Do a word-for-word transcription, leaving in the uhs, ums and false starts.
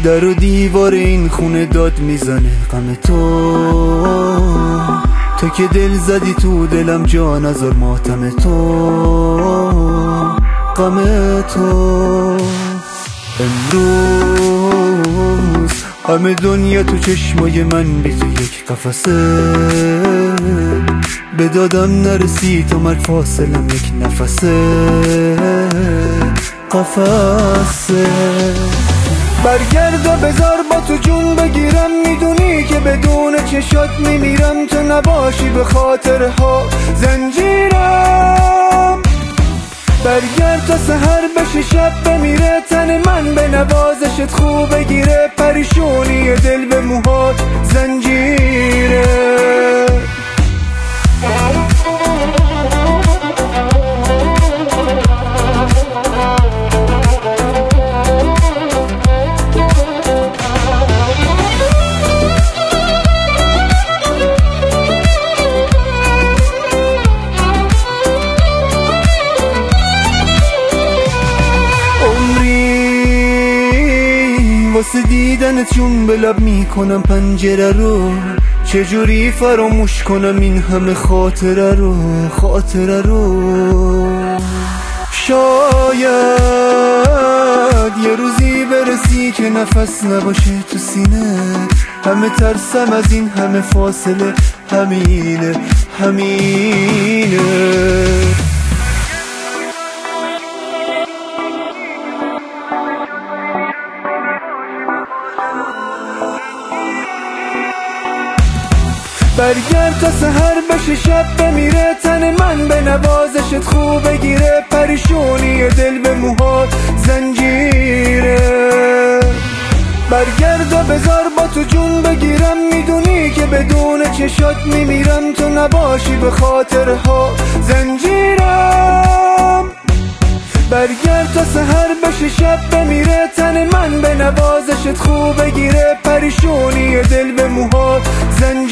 در و دیوار این خونه داد میزنه غم تو، تو که دل زدی تو دلم جا نذار ماتم تو، غم تو. امروز همه دنیا تو چشمای من بی تو یک قفسه، به دادم نرسی تو مرگ فاصلم یک نفسه، قفسه. برگرد و بذار با تو جون بگیرم، میدونی که بدون چشات میمیرم، تو نباشی به خاطرها زنجیرم. برگرد تا سحر بشه شب بمیره تن من، به نوازشت خوب بگیره پریشونی دل به موهات زنجیره. واسه دیدنت جون به لب میکنم پنجره رو، چجوری فراموش کنم این همه خاطره رو، خاطره رو. شاید یه روزی برسی که نفس نباشه تو سینه، همه ترسم از این همه فاصله، همینه همینه. برگرد تا سحر بشه شب بمیره تن من، به نوازشت خوب بگیره پریشونی دل به موهات زنجیره. برگرد و بذار با تو جون بگیرم، میدونی که بدون چشات میمیرم، تو نباشی به خاطرها زنجیرم. برگرد تا سحر بشه شب بمیره تن من، به نوازشت خوب بگیره پریشونی دل به موهات زنجیره.